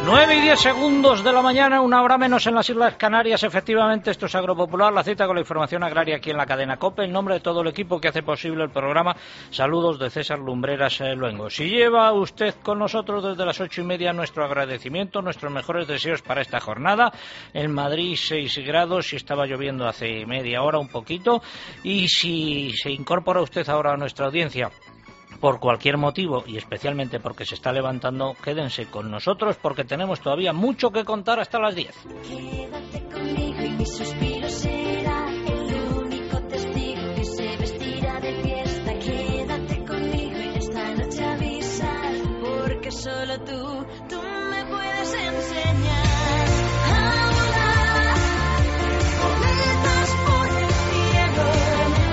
9:10 de la mañana, una hora menos en las Islas Canarias. Efectivamente, esto es Agropopular, la cita con la información agraria aquí en la cadena COPE. En nombre de todo el equipo que hace posible el programa, saludos de César Lumbreras Luengo. Si lleva usted con nosotros desde las 8:30, nuestro agradecimiento, nuestros mejores deseos para esta jornada. En Madrid 6 grados, si estaba lloviendo hace media hora un poquito. Y si se incorpora usted ahora a nuestra audiencia por cualquier motivo, y especialmente porque se está levantando, quédense con nosotros porque tenemos todavía mucho que contar hasta las 10. Quédate conmigo y mi suspiro será el único testigo que se vestirá de fiesta. Quédate conmigo y esta noche avisar, porque solo tú me puedes enseñar a volar cometas por el cielo.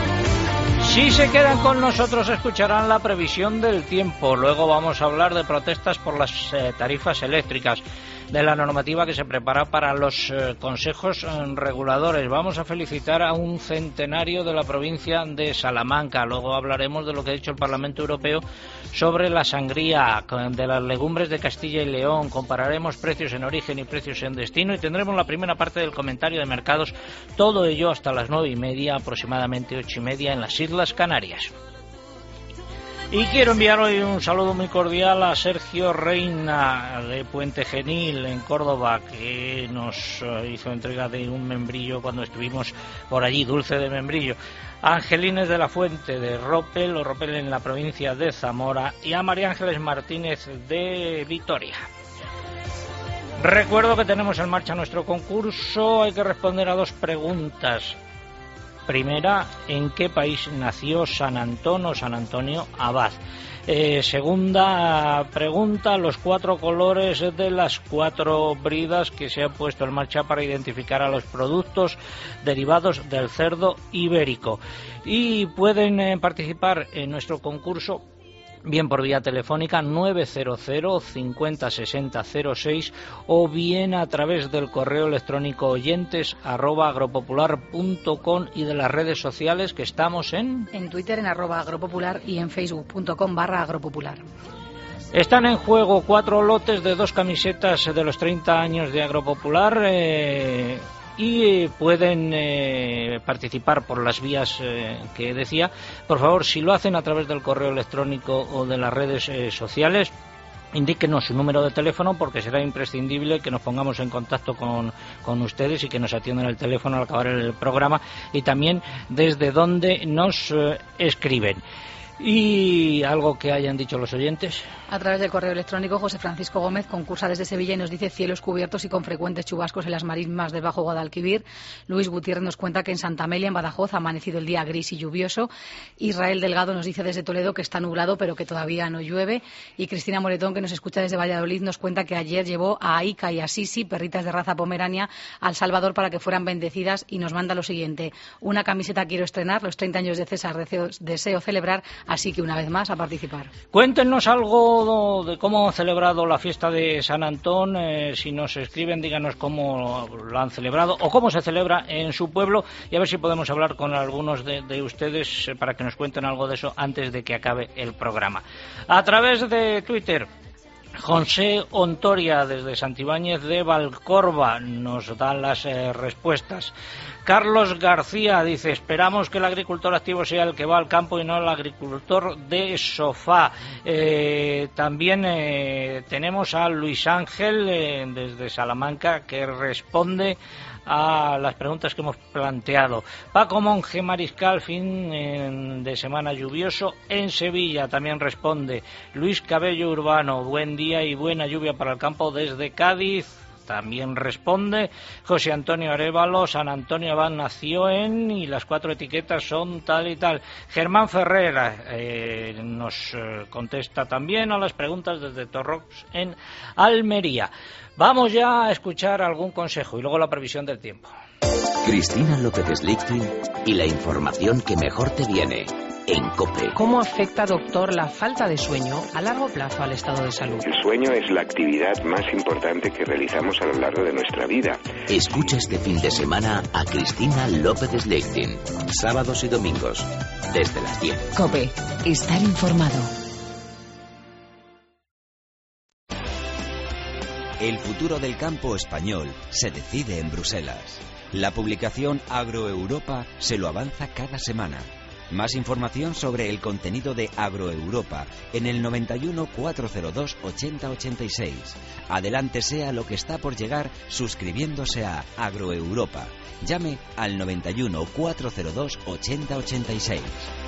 Si se quedan con nosotros escucharán la previsión del tiempo. Luego vamos a hablar de protestas por las tarifas eléctricas, de la normativa que se prepara para los consejos reguladores. Vamos a felicitar a un centenario de la provincia de Salamanca. Luego hablaremos de lo que ha dicho el Parlamento Europeo sobre la sangría, de las legumbres de Castilla y León. Compararemos precios en origen y precios en destino y tendremos la primera parte del comentario de mercados. Todo ello hasta las 9:30, aproximadamente 8:30 en las Islas Canarias. Y quiero enviar hoy un saludo muy cordial a Sergio Reina de Puente Genil, en Córdoba, que nos hizo entrega de un membrillo cuando estuvimos por allí, dulce de membrillo. A Angelines de la Fuente de Ropel, en la provincia de Zamora, y a María Ángeles Martínez de Vitoria. Recuerdo que tenemos en marcha nuestro concurso. Hay que responder a 2 preguntas. Primera, ¿en qué país nació San Antón o San Antonio Abad? Segunda pregunta, los 4 colores de las 4 bridas que se han puesto en marcha para identificar a los productos derivados del cerdo ibérico. Y pueden participar en nuestro concurso bien por vía telefónica 900 50 60 06 o bien a través del correo electrónico oyentes@agropopular.com y de las redes sociales que estamos en Twitter en @agropopular y en facebook.com/agropopular. Están en juego 4 lotes de 2 camisetas de los 30 años de Agropopular y pueden participar por las vías que decía. Por favor, si lo hacen a través del correo electrónico o de las redes sociales, indíquenos su número de teléfono, porque será imprescindible que nos pongamos en contacto con ustedes y que nos atiendan el teléfono al acabar el programa, y también desde donde nos escriben. ¿Y algo que hayan dicho los oyentes? A través del correo electrónico, José Francisco Gómez concursa desde Sevilla y nos dice cielos cubiertos y con frecuentes chubascos en las marismas del Bajo Guadalquivir. Luis Gutiérrez nos cuenta que en Santa Amelia, en Badajoz, ha amanecido el día gris y lluvioso. Israel Delgado nos dice desde Toledo que está nublado pero que todavía no llueve. Y Cristina Moretón, que nos escucha desde Valladolid, nos cuenta que ayer llevó a Aika y a Sisi, perritas de raza pomerania, al Salvador para que fueran bendecidas, y nos manda lo siguiente: una camiseta quiero estrenar, los 30 años de César deseo celebrar, así que una vez más a participar. Cuéntenos algo de cómo han celebrado la fiesta de San Antón. Si nos escriben, díganos cómo lo han celebrado o cómo se celebra en su pueblo, y a ver si podemos hablar con algunos de ustedes para que nos cuenten algo de eso antes de que acabe el programa. A través de Twitter, José Ontoria desde Santibáñez de Valcorba nos da las respuestas. Carlos García dice: esperamos que el agricultor activo sea el que va al campo y no el agricultor de sofá. También tenemos a Luis Ángel desde Salamanca, que responde a las preguntas que hemos planteado. Paco Monge Mariscal, fin de semana lluvioso en Sevilla, también responde. Luis Cabello Urbano, buen día y buena lluvia para el campo desde Cádiz, también responde. José Antonio Arévalo, San Antonio Abad nació en, y las 4 etiquetas son tal y tal. Germán Ferrera nos contesta también a las preguntas desde Torrox en Almería. Vamos ya a escuchar algún consejo y luego la previsión del tiempo. Cristina López Slichting y la información que mejor te viene en COPE. ¿Cómo afecta, doctor, la falta de sueño a largo plazo al estado de salud? El sueño es la actividad más importante que realizamos a lo largo de nuestra vida. Escucha este fin de semana a Cristina López Slichting, sábados y domingos, desde las 10. COPE, estar informado. El futuro del campo español se decide en Bruselas. La publicación Agroeuropa se lo avanza cada semana. Más información sobre el contenido de Agroeuropa en el 91 402 8086. Adelántese a lo que está por llegar suscribiéndose a Agroeuropa. Llame al 91 402 8086.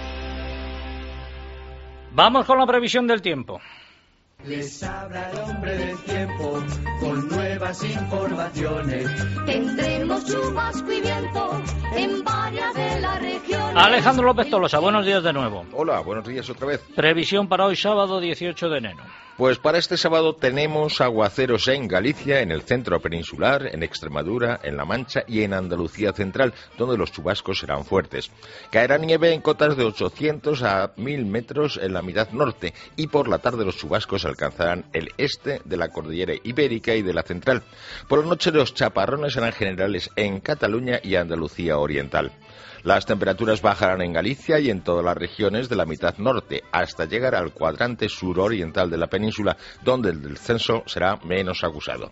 Vamos con la previsión del tiempo. Les habla el hombre del tiempo con nuevas informaciones. Tendremos chubasco y viento en varias de las regiones. Alejandro López Tolosa, buenos días de nuevo. Hola, buenos días otra vez. Previsión para hoy sábado 18 de enero. Pues para este sábado tenemos aguaceros en Galicia, en el centro peninsular, en Extremadura, en La Mancha y en Andalucía central, donde los chubascos serán fuertes. Caerá nieve en cotas de 800 a 1000 metros en la mitad norte y por la tarde los chubascos alcanzarán el este de la cordillera ibérica y de la central. Por la noche los chaparrones serán generales en Cataluña y Andalucía oriental. Las temperaturas bajarán en Galicia y en todas las regiones de la mitad norte, hasta llegar al cuadrante suroriental de la península, donde el descenso será menos acusado.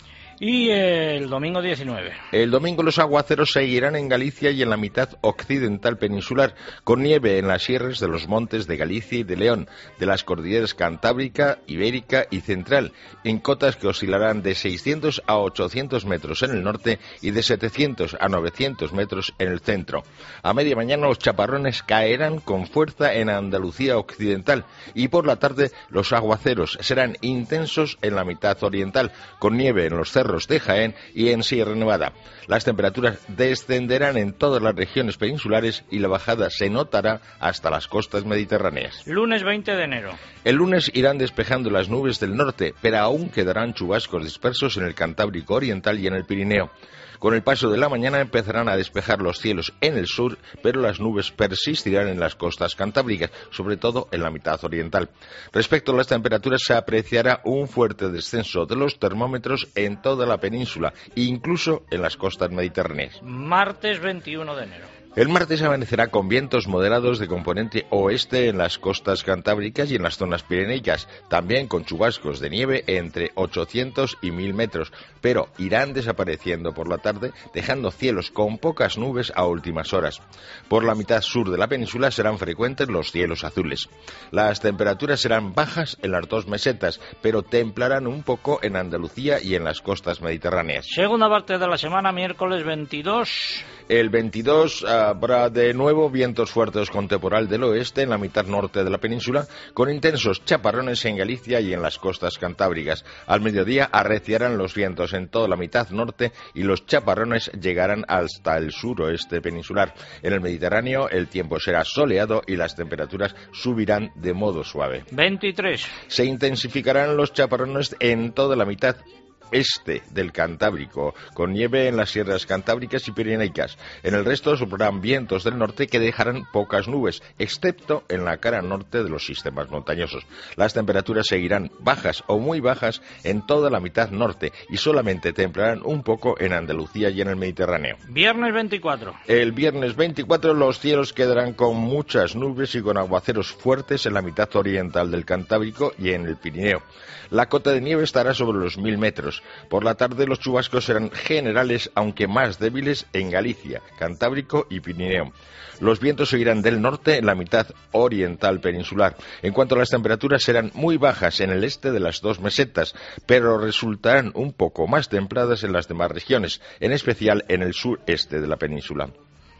Y el domingo 19. El domingo los aguaceros seguirán en Galicia y en la mitad occidental peninsular, con nieve en las sierras de los montes de Galicia y de León, de las cordilleras Cantábrica, Ibérica y Central, en cotas que oscilarán de 600 a 800 metros en el norte y de 700 a 900 metros en el centro. A media mañana los chaparrones caerán con fuerza en Andalucía occidental y por la tarde los aguaceros serán intensos en la mitad oriental, con nieve en los cerros de Jaén y en Sierra Nevada. Las temperaturas descenderán en todas las regiones peninsulares y la bajada se notará hasta las costas mediterráneas. Lunes 20 de enero. El lunes irán despejando las nubes del norte, pero aún quedarán chubascos dispersos en el Cantábrico oriental y en el Pirineo. Con el paso de la mañana empezarán a despejar los cielos en el sur, pero las nubes persistirán en las costas cantábricas, sobre todo en la mitad oriental. Respecto a las temperaturas, se apreciará un fuerte descenso de los termómetros en toda la península, incluso en las costas mediterráneas. Martes 21 de enero. El martes amanecerá con vientos moderados de componente oeste en las costas cantábricas y en las zonas pireneicas, también con chubascos de nieve entre 800 y 1000 metros, pero irán desapareciendo por la tarde, dejando cielos con pocas nubes a últimas horas. Por la mitad sur de la península serán frecuentes los cielos azules. Las temperaturas serán bajas en las dos mesetas, pero templarán un poco en Andalucía y en las costas mediterráneas. Segunda parte de la semana, miércoles 22. El 22 habrá de nuevo vientos fuertes con temporal del oeste en la mitad norte de la península, con intensos chaparrones en Galicia y en las costas cantábricas. Al mediodía arreciarán los vientos en toda la mitad norte y los chaparrones llegarán hasta el suroeste peninsular. En el Mediterráneo el tiempo será soleado y las temperaturas subirán de modo suave. 23. Se intensificarán los chaparrones en toda la mitad este del Cantábrico, con nieve en las sierras cantábricas y pireneicas. En el resto soplarán vientos del norte que dejarán pocas nubes, excepto en la cara norte de los sistemas montañosos. Las temperaturas seguirán bajas o muy bajas en toda la mitad norte y solamente templarán un poco en Andalucía y en el Mediterráneo. Viernes 24. El viernes 24 los cielos quedarán con muchas nubes y con aguaceros fuertes en la mitad oriental del Cantábrico y en el Pirineo. La cota de nieve estará sobre los 1000 metros. Por la tarde los chubascos serán generales, aunque más débiles en Galicia, Cantábrico y Pirineo. Los vientos seguirán del norte en la mitad oriental peninsular. En cuanto a las temperaturas, serán muy bajas en el este de las dos mesetas, pero resultarán un poco más templadas en las demás regiones, en especial en el sureste de la península.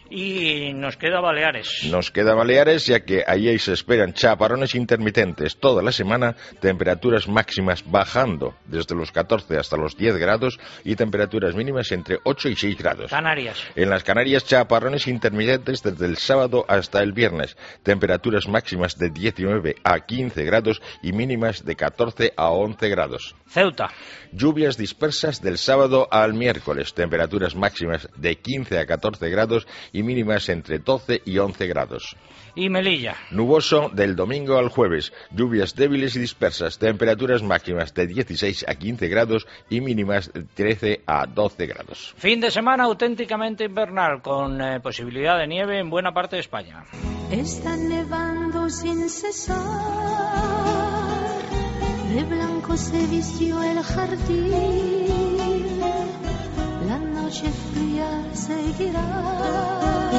Y nos queda Baleares. Nos queda Baleares, ya que ahí se esperan chaparrones intermitentes toda la semana, temperaturas máximas bajando desde los 14 hasta los 10 grados y temperaturas mínimas entre 8 y 6 grados. Canarias. En las Canarias, chaparrones intermitentes desde el sábado hasta el viernes, temperaturas máximas de 19 a 15 grados y mínimas de 14 a 11 grados. Ceuta. Lluvias dispersas del sábado al miércoles, temperaturas máximas de 15 a 14 grados y mínimas entre 12 y 11 grados. Y Melilla. Nuboso del domingo al jueves, lluvias débiles y dispersas, temperaturas máximas de 16 a 15 grados y mínimas de 13 a 12 grados. Fin de semana auténticamente invernal, con posibilidad de nieve en buena parte de España. Está nevando sin cesar, De blanco se vistió el jardín, la noche fría seguirá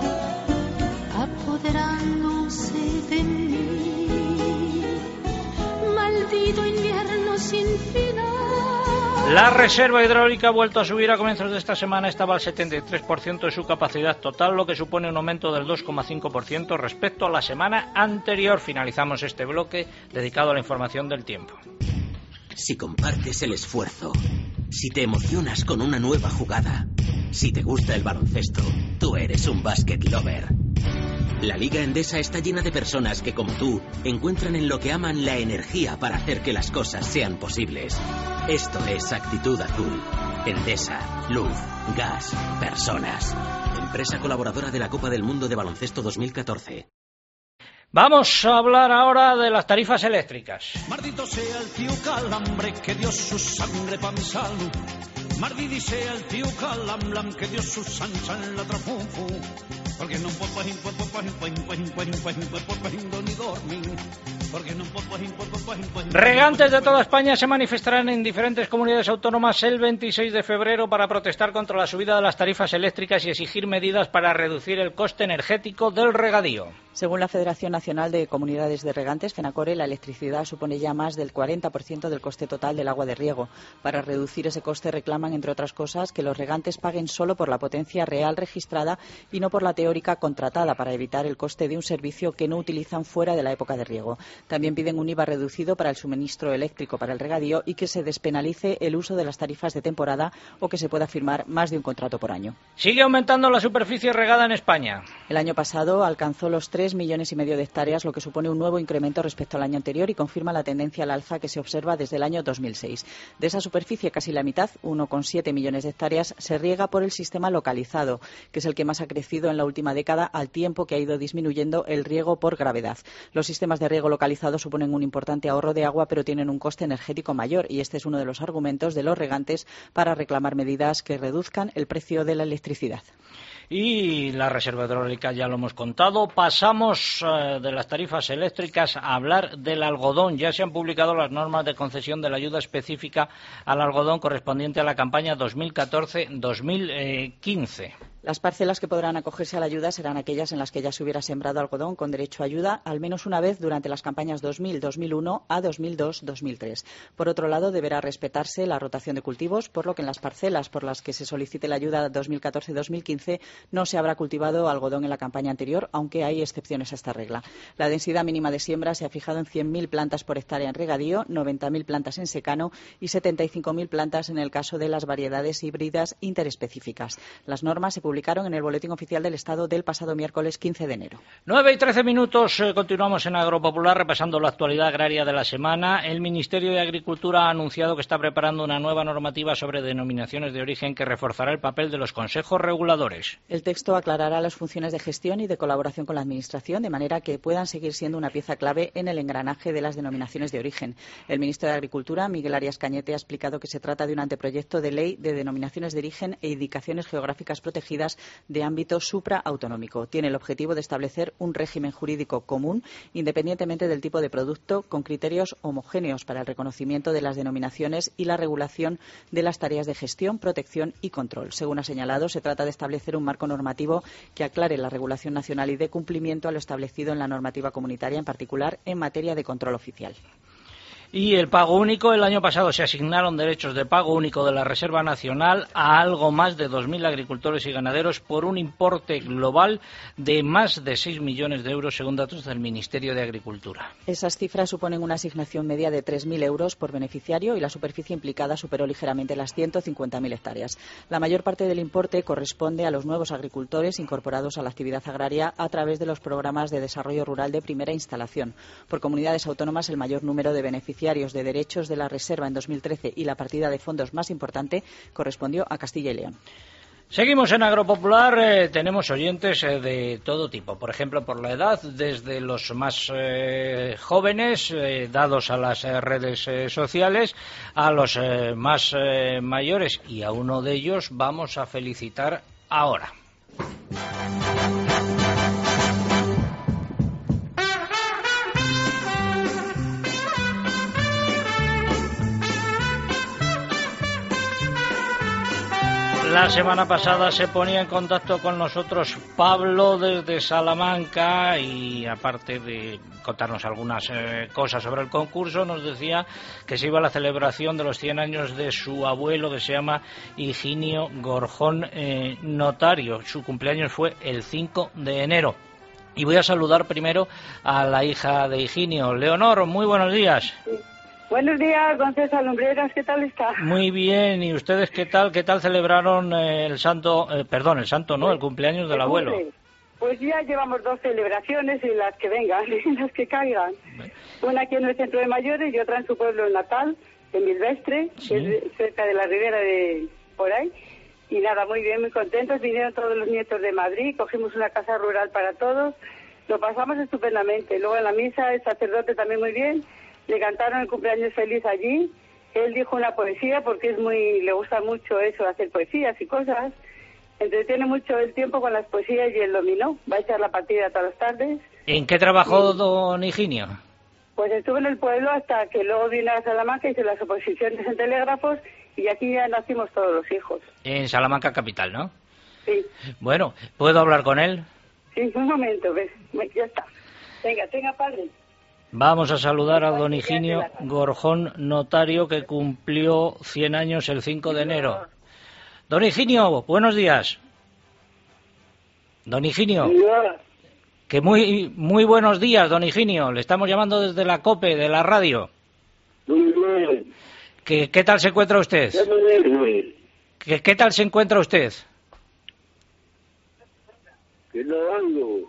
apoderándose de mí. Maldito invierno sin final. La reserva hidráulica ha vuelto a subir a comienzos de esta semana, estaba al 73% de su capacidad total, lo que supone un aumento del 2,5% respecto a la semana anterior. Finalizamos este bloque dedicado a la información del tiempo. Si compartes el esfuerzo, si te emocionas con una nueva jugada, si te gusta el baloncesto, tú eres un basket lover. La Liga Endesa está llena de personas que, como tú, encuentran en lo que aman la energía para hacer que las cosas sean posibles. Esto es Actitud Azul. Endesa, luz, gas, personas. Empresa colaboradora de la Copa del Mundo de Baloncesto 2014. Vamos a hablar ahora de las tarifas eléctricas. Maldito sea el tío Calambre que dio su sangre pa' mi salud. Maldito sea el tío Calamblam que dio su sancha en la trafunfu. Porque no puedo ni dormir. Regantes de toda España se manifestarán en diferentes comunidades autónomas el 26 de febrero para protestar contra la subida de las tarifas eléctricas y exigir medidas para reducir el coste energético del regadío. Según la Federación Nacional de Comunidades de Regantes, FENACORE, la electricidad supone ya más del 40% del coste total del agua de riego. Para reducir ese coste reclaman, entre otras cosas, que los regantes paguen solo por la potencia real registrada y no por la teórica contratada, para evitar el coste de un servicio que no utilizan fuera de la época de riego. También piden un IVA reducido para el suministro eléctrico para el regadío y que se despenalice el uso de las tarifas de temporada o que se pueda firmar más de un contrato por año. Sigue aumentando la superficie regada en España. El año pasado alcanzó los 3,5 millones de hectáreas, lo que supone un nuevo incremento respecto al año anterior y confirma la tendencia al alza que se observa desde el año 2006. De esa superficie, casi la mitad, 1,7 millones de hectáreas, se riega por el sistema localizado, que es el que más ha crecido en la última década, al tiempo que ha ido disminuyendo el riego por gravedad. Los sistemas de riego localizado suponen un importante ahorro de agua, pero tienen un coste energético mayor, y este es uno de los argumentos de los regantes para reclamar medidas que reduzcan el precio de la electricidad. Y la reserva hidráulica ya lo hemos contado. Pasamos de las tarifas eléctricas a hablar del algodón. Ya se han publicado las normas de concesión de la ayuda específica al algodón correspondiente a la campaña 2014-2015. Las parcelas que podrán acogerse a la ayuda serán aquellas en las que ya se hubiera sembrado algodón con derecho a ayuda al menos una vez durante las campañas 2000-2001 a 2002-2003. Por otro lado, deberá respetarse la rotación de cultivos, por lo que en las parcelas por las que se solicite la ayuda 2014-2015 no se habrá cultivado algodón en la campaña anterior, aunque hay excepciones a esta regla. La densidad mínima de siembra se ha fijado en 100.000 plantas por hectárea en regadío, 90.000 plantas en secano y 75.000 plantas en el caso de las variedades híbridas interespecíficas. Las normas se publicaron en el Boletín Oficial del Estado del pasado miércoles 15 de enero. 9:13. Continuamos en Agropopular repasando la actualidad agraria de la semana. El Ministerio de Agricultura ha anunciado que está preparando una nueva normativa sobre denominaciones de origen que reforzará el papel de los consejos reguladores. El texto aclarará las funciones de gestión y de colaboración con la Administración, de manera que puedan seguir siendo una pieza clave en el engranaje de las denominaciones de origen. El ministro de Agricultura, Miguel Arias Cañete, ha explicado que se trata de un anteproyecto de ley de denominaciones de origen e indicaciones geográficas protegidas de ámbito supraautonómico. Tiene el objetivo de establecer un régimen jurídico común, independientemente del tipo de producto, con criterios homogéneos para el reconocimiento de las denominaciones y la regulación de las tareas de gestión, protección y control. Según ha señalado, se trata de establecer un marco normativo que aclare la regulación nacional y dé cumplimiento a lo establecido en la normativa comunitaria, en particular en materia de control oficial. Y el pago único. El año pasado se asignaron derechos de pago único de la Reserva Nacional a algo más de 2.000 agricultores y ganaderos por un importe global de más de 6 millones de euros, según datos del Ministerio de Agricultura. Esas cifras suponen una asignación media de 3.000 euros por beneficiario y la superficie implicada superó ligeramente las 150.000 hectáreas. La mayor parte del importe corresponde a los nuevos agricultores incorporados a la actividad agraria a través de los programas de desarrollo rural de primera instalación. Por comunidades autónomas, el mayor número de beneficiarios de derechos de la Reserva en 2013 y la partida de fondos más importante correspondió a Castilla y León. Seguimos en Agropopular, tenemos oyentes de todo tipo, por ejemplo, por la edad, desde los más jóvenes, dados a las redes sociales, a los más mayores, y a uno de ellos vamos a felicitar ahora. La semana pasada se ponía en contacto con nosotros Pablo desde Salamanca y aparte de contarnos algunas cosas sobre el concurso, nos decía que se iba a la celebración de los 100 años de su abuelo, que se llama Higinio Gorjón Notario. Su cumpleaños fue el 5 de enero. Y voy a saludar primero a la hija de Higinio. Leonor, muy buenos días. Sí. Buenos días, don César Lumbreras, ¿qué tal está? Muy bien, ¿y ustedes qué tal celebraron el cumpleaños del abuelo? Pues ya llevamos 2 celebraciones y las que vengan, las que caigan. Una aquí en el centro de mayores y otra en su pueblo natal, en Milvestre, sí, que es cerca de la ribera de por ahí. Y nada, muy bien, muy contentos. Vinieron todos los nietos de Madrid, cogimos una casa rural para todos, lo pasamos estupendamente. Luego en la misa el sacerdote también muy bien. Le cantaron el cumpleaños feliz allí. Él dijo una poesía porque le gusta mucho eso, hacer poesías y cosas. Entretiene mucho el tiempo con las poesías y el dominó. Va a echar la partida todas las tardes. ¿En qué trabajó don Higinio? Pues estuve en el pueblo hasta que luego vine a Salamanca, hice las oposiciones en telégrafos y aquí ya nacimos todos los hijos. En Salamanca capital, ¿no? Sí. Bueno, ¿puedo hablar con él? Sí, un momento, ves, ya está. Tenga, padre. Vamos a saludar a don Higinio Gorjón Notario, que cumplió 100 años el 5 de enero. Don Higinio, buenos días. Don Higinio. Que muy buenos días, don Higinio. Le estamos llamando desde la COPE, de la radio. Muy bien. ¿Qué tal se encuentra usted? ¿Qué tal se encuentra usted? Que no ando.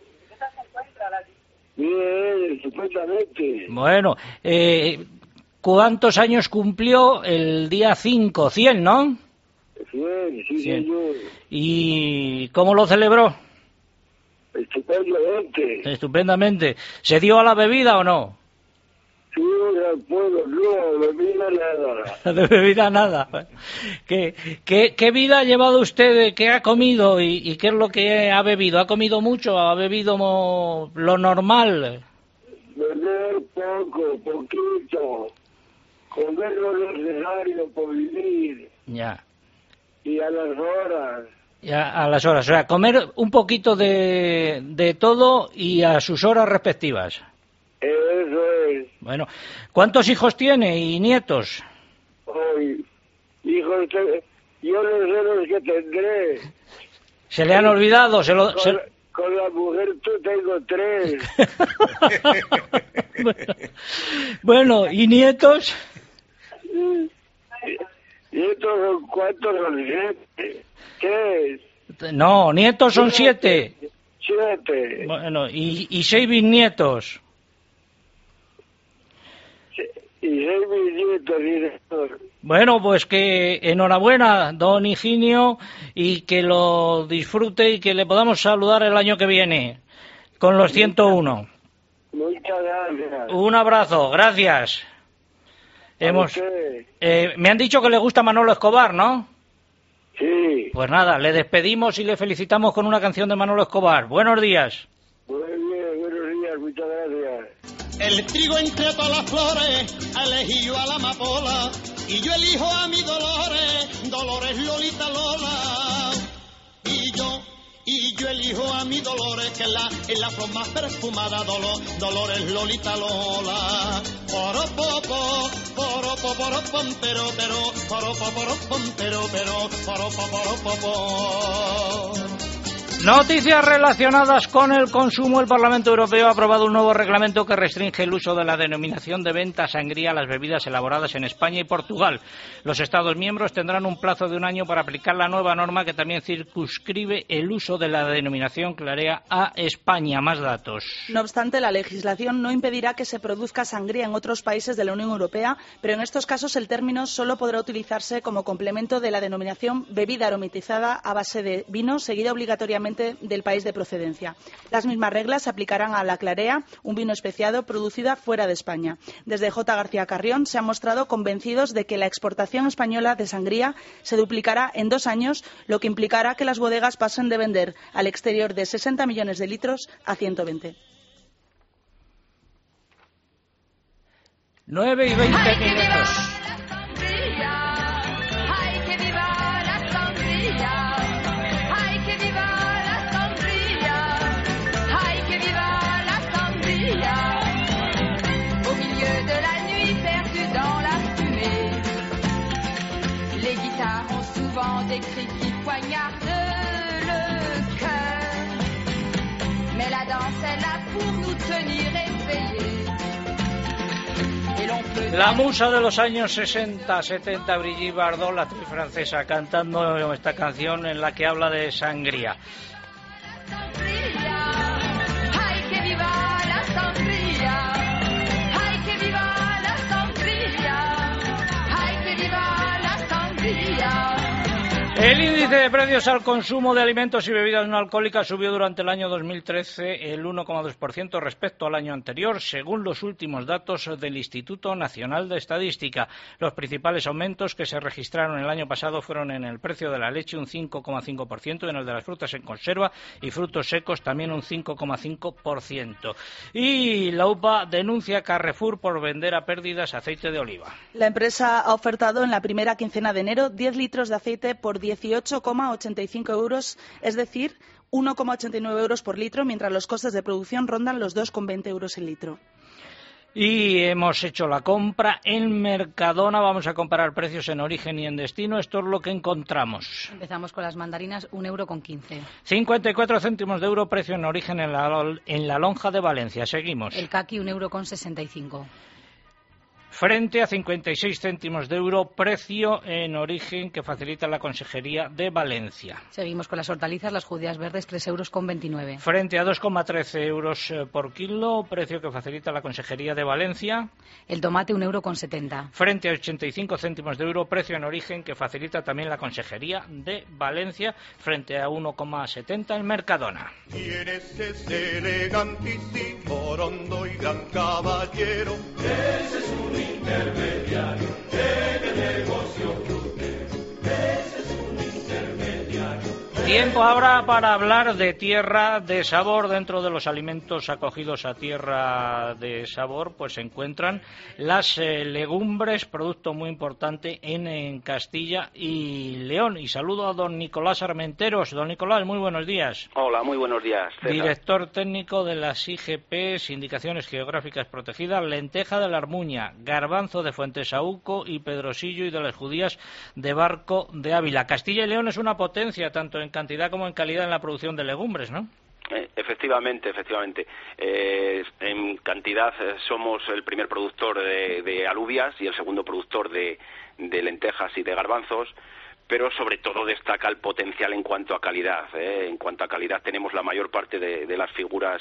Bien, supuestamente. Bueno, ¿cuántos años cumplió el día 5? 100, ¿no? 100, sí, señor. ¿Y cómo lo celebró? Estupendamente. Estupendamente. ¿Se dio a la bebida o no? Sí, al pueblo, no, bebida nada. De bebida nada. ¿Qué vida ha llevado usted? ¿Qué ha comido y qué es lo que ha bebido? ¿Ha comido mucho? ¿Ha bebido lo normal? Beber poquito. Comer lo necesario por vivir. Ya. Y a las horas. Ya, a las horas. O sea, comer un poquito de todo y a sus horas respectivas. Eso es. Bueno, ¿cuántos hijos tiene y nietos? Hijos, yo no sé los que tendré. ¿Se le han olvidado? Con la mujer tú tengo 3. Bueno, ¿y nietos? ¿Nietos son cuántos? Son 7. 3. No, nietos son 7. 7. Bueno, ¿y 6 bisnietos? Y 6 bisnietos, director. Bueno, pues que enhorabuena, don Higinio, y que lo disfrute y que le podamos saludar el año que viene con los 101. Muchas gracias. Un abrazo, gracias. Me han dicho que le gusta Manolo Escobar, ¿no? Sí. Pues nada, le despedimos y le felicitamos con una canción de Manolo Escobar. Buenos días. Muy bien, buenos días, muchas gracias. El trigo entre todas las flores, elegí yo a la amapola, y yo elijo a mi Dolores, Dolores Lolita Lola. Y yo elijo a mi Dolores, que es la flor más perfumada, Dolores Lolita Lola. Poropopo, poropo, poropom, pero, poropo, poropom, pero, poropo, poropopo. Noticias relacionadas con el consumo. El Parlamento Europeo ha aprobado un nuevo reglamento que restringe el uso de la denominación de venta sangría a las bebidas elaboradas en España y Portugal. Los Estados miembros tendrán un plazo de 1 año para aplicar la nueva norma que también circunscribe el uso de la denominación clarea a España. Más datos. No obstante, la legislación no impedirá que se produzca sangría en otros países de la Unión Europea, pero en estos casos el término solo podrá utilizarse como complemento de la denominación bebida aromatizada a base de vino, seguida obligatoriamente del país de procedencia. Las mismas reglas se aplicarán a la clarea, un vino especiado producida fuera de España. Desde J. García Carrión se han mostrado convencidos de que la exportación española de sangría se duplicará en 2 años, lo que implicará que las bodegas pasen de vender al exterior de 60 millones de litros a 120. 9:20 minutos. ¡Ay, que viva la sangría! des cris qui poignardent le cœur. Mais la danse est là pour nous tenir éveillés. La musa de los años 60-70, Brigitte Bardot, la actriz francesa, cantando esta canción en la que habla de sangría. Ay, que viva la sangría. Ay, que viva la sangría. Ay, que viva la sangría. El índice de precios al consumo de alimentos y bebidas no alcohólicas subió durante el año 2013 el 1,2% respecto al año anterior, según los últimos datos del Instituto Nacional de Estadística. Los principales aumentos que se registraron el año pasado fueron en el precio de la leche un 5,5%, en el de las frutas en conserva y frutos secos también un 5,5%. Y la UPA denuncia a Carrefour por vender a pérdidas aceite de oliva. La empresa ha ofertado en la primera quincena de enero 10 litros de aceite por 18,85 euros, es decir, 1,89 euros por litro, mientras los costes de producción rondan los 2,20 euros el litro. Y hemos hecho la compra en Mercadona. Vamos a comparar precios en origen y en destino. Esto es lo que encontramos. Empezamos con las mandarinas, 1,15 €. 54 céntimos de euro, precio en origen en la lonja de Valencia. Seguimos. El caqui, 1,65 €. Frente a 56 céntimos de euro, precio en origen que facilita la Consejería de Valencia. Seguimos con las hortalizas, las judías verdes, 3,29 €. Frente a 2,13 euros por kilo, precio que facilita la Consejería de Valencia. El tomate, 1,70 €. Frente a 85 céntimos de euro, precio en origen que facilita también la Consejería de Valencia. Frente a 1,70 en Mercadona. Tienes ese elegantísimo, rondo y gran caballero. Ese es un intermediario en el negocio frutero. Ese es un intermediario. Tiempo ahora para hablar de tierra de sabor. Dentro de los alimentos acogidos a tierra de sabor, pues se encuentran las legumbres, producto muy importante en Castilla y León. Y saludo a don Nicolás Armenteros. Don Nicolás, muy buenos días. Hola, muy buenos días, César. Director técnico de las IGP, Indicaciones Geográficas Protegidas, lenteja de la Armuña, garbanzo de Fuentesauco y pedrosillo y de las judías de Barco de Ávila. Castilla y León es una potencia, tanto en cantidad como en calidad en la producción de legumbres, ¿no? Efectivamente. En cantidad somos el primer productor de alubias y el segundo productor de lentejas y de garbanzos, pero sobre todo destaca el potencial en cuanto a calidad. En cuanto a calidad tenemos la mayor parte de las figuras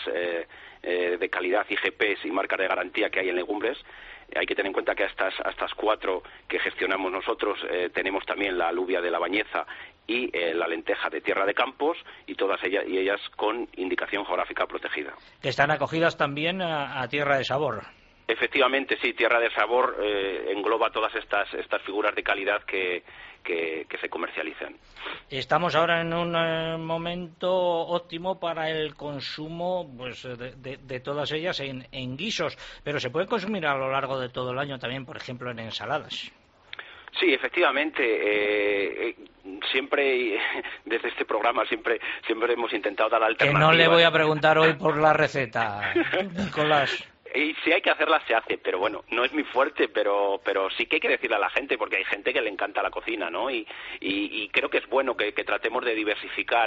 de calidad, IGPs y marcas de garantía que hay en legumbres. Hay que tener en cuenta que a estas 4 que gestionamos nosotros tenemos también la alubia de la Bañeza y la lenteja de Tierra de Campos, y todas ellas con indicación geográfica protegida. Que están acogidas también a Tierra de Sabor. Efectivamente, sí, Tierra de Sabor engloba todas estas figuras de calidad que se comercializan. Estamos ahora en un momento óptimo para el consumo, pues, de todas ellas en guisos, pero se puede consumir a lo largo de todo el año también, por ejemplo, en ensaladas. Sí, efectivamente. Siempre, desde este programa, siempre hemos intentado dar alternativas. Que no le voy a preguntar hoy por la receta, Nicolás. Y si hay que hacerla, se hace, pero bueno, no es muy fuerte, pero sí que hay que decirle a la gente, porque hay gente que le encanta la cocina, ¿no? Y creo que es bueno que tratemos de diversificar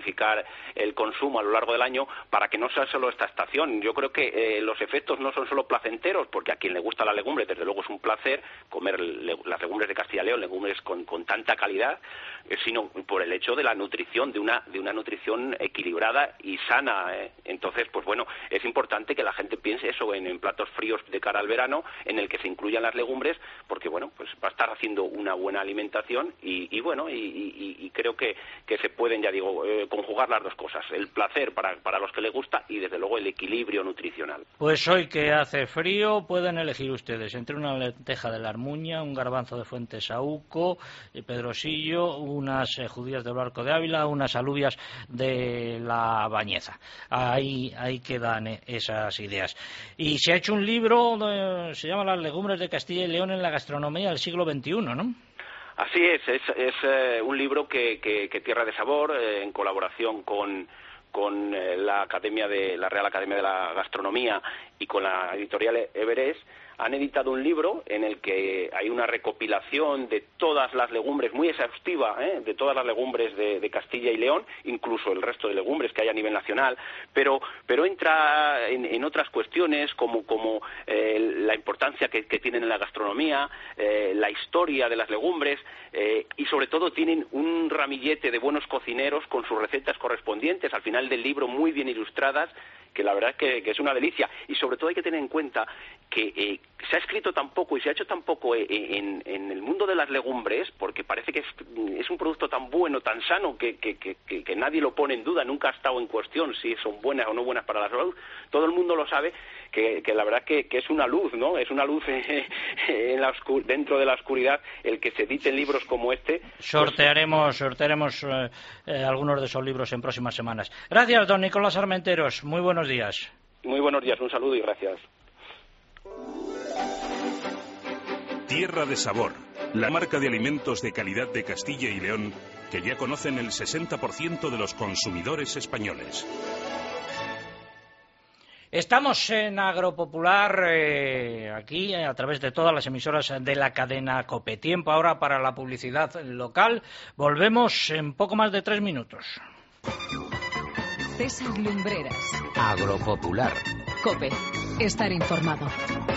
el consumo a lo largo del año para que no sea solo esta estación. Yo creo que los efectos no son solo placenteros, porque a quien le gusta la legumbre, desde luego es un placer comer las legumbres de Castilla y León, legumbres con tanta calidad, sino por el hecho de la nutrición, de una nutrición equilibrada y sana. Entonces, pues bueno, es importante que la gente piense eso en platos fríos de cara al verano, en el que se incluyan las legumbres, porque bueno, pues va a estar haciendo una buena alimentación y creo que se pueden, ya digo, conjugar las dos cosas, el placer para los que les gusta y desde luego el equilibrio nutricional. Pues hoy que hace frío pueden elegir ustedes entre una lenteja de la Armuña, un garbanzo de Fuentesauco, pedrosillo, unas judías del Barco de Ávila, unas alubias de la Bañeza. Ahí quedan esas ideas. Y se ha hecho un libro, se llama Las legumbres de Castilla y León en la gastronomía del siglo XXI, ¿no? Así es un libro que Tierra de Sabor, en colaboración con la Real Academia de la Gastronomía y con la editorial Everest, han editado un libro en el que hay una recopilación de todas las legumbres, muy exhaustiva, de todas las legumbres de Castilla y León, incluso el resto de legumbres que hay a nivel nacional, pero entra en otras cuestiones como la importancia que tienen en la gastronomía, la historia de las legumbres, y sobre todo tienen un ramillete de buenos cocineros con sus recetas correspondientes al final del libro, muy bien ilustradas, que la verdad es que es una delicia. Y sobre todo hay que tener en cuenta que se ha escrito tan poco y se ha hecho tan poco en el mundo de las legumbres, porque parece que es un producto tan bueno, tan sano, que nadie lo pone en duda, nunca ha estado en cuestión si son buenas o no buenas para la salud. Todo el mundo lo sabe, que la verdad que es una luz, ¿no? Es una luz dentro de la oscuridad el que se editen libros como este. Sortearemos algunos de esos libros en próximas semanas. Gracias, don Nicolás Armenteros. Muy buenos días. Muy buenos días, un saludo y gracias. Tierra de Sabor, la marca de alimentos de calidad de Castilla y León que ya conocen el 60% de los consumidores españoles. Estamos en Agropopular, aquí a través de todas las emisoras de la cadena COPE. Tiempo ahora para la publicidad local. Volvemos en poco más de 3 minutos. César Lumbreras. Agropopular. COPE. Estar informado.